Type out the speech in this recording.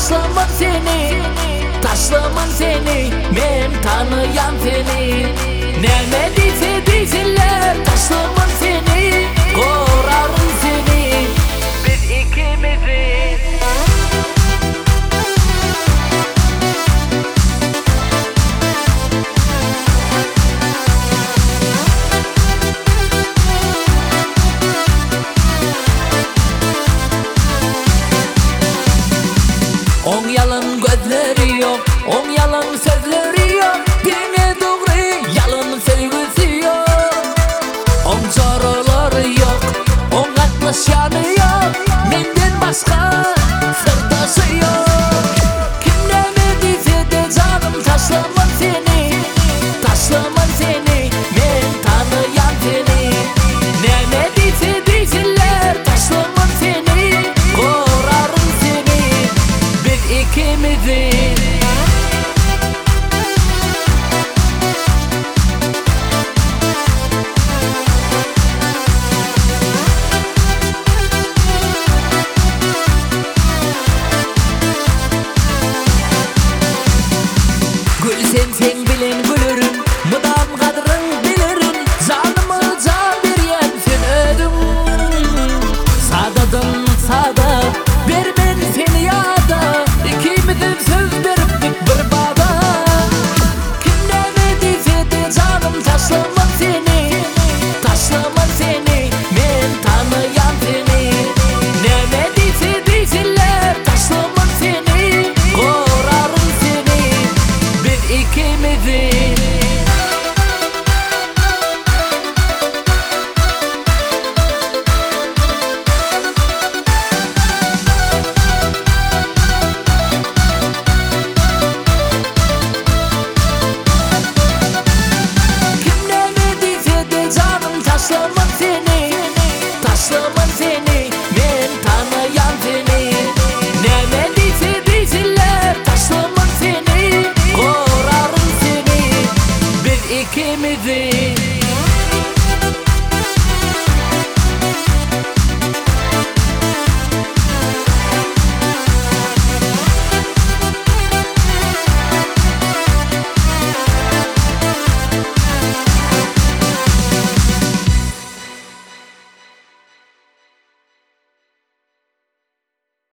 Taşlamam seni, taşlamam seni, men tanıyan seni. Neme dese desinler, taşlamam seni, korarım seni. Biz ikimiziz. On yalan gözleri yok, on yalan sözleri yok. Dine doğru yalan sevgisi yok. On çaraları yok, on atlaşanı yok. Menden başka sırdaşı yok. Kim ne dediyse de canım, taşlamam seni, taşlamam seni, ben tanıyan seni. Ne dediyse desinler, taşlamam seni, korarım seni. Biz ikimiziz. Gül sen bilen